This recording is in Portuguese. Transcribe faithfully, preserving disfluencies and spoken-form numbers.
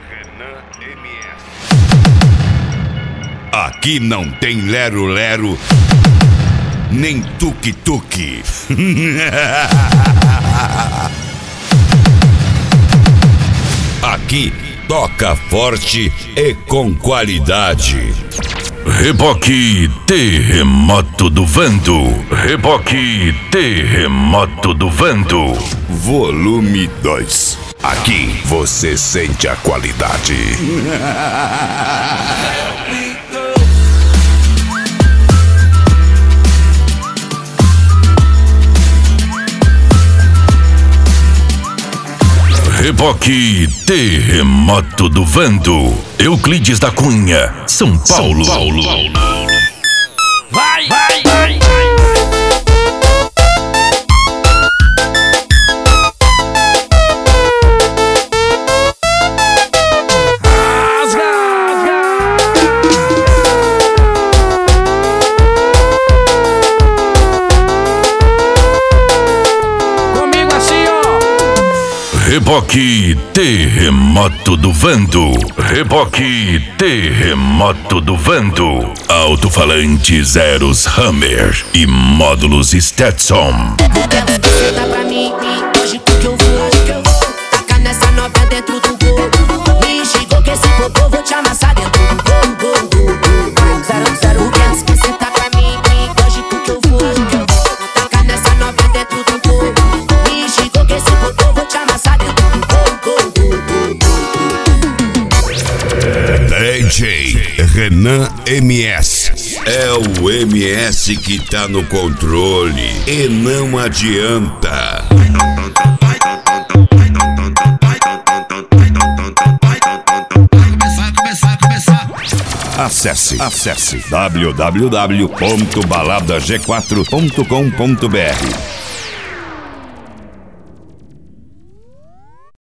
Renan M S. Aqui não tem lero-lero, nem tuk-tuk. Aqui toca forte e com qualidade. Reboque Terremoto do Vento. Reboque Terremoto do Vento. Volume dois. Aqui você sente a qualidade. Reboque Terremoto do Vento. Euclides da Cunha, São Paulo. São Paulo. Vai, vai, vai, vai. Reboque Terremoto do Vento. Reboque Terremoto do Vento. Alto-falantes Zeros Hammer e módulos Stetson. Dá pra mim, lógico que eu vou, lógico que eu vou. Tacar nessa nova dentro do gol. Me xingou que esse popô vou te amassar dentro do gol, gol, gol, gol. Zero, zero, quero que cê tá pra mim, lógico que eu vou, lógico que eu vou. Tacar nessa nova dentro do gol. Me xingou que esse popô vou te amassar dentro do gol, gol, gol, gol. D J Renan M S. É o M S que tá no controle e não adianta. Acesse, acesse w w w ponto balada g quatro ponto com ponto b r.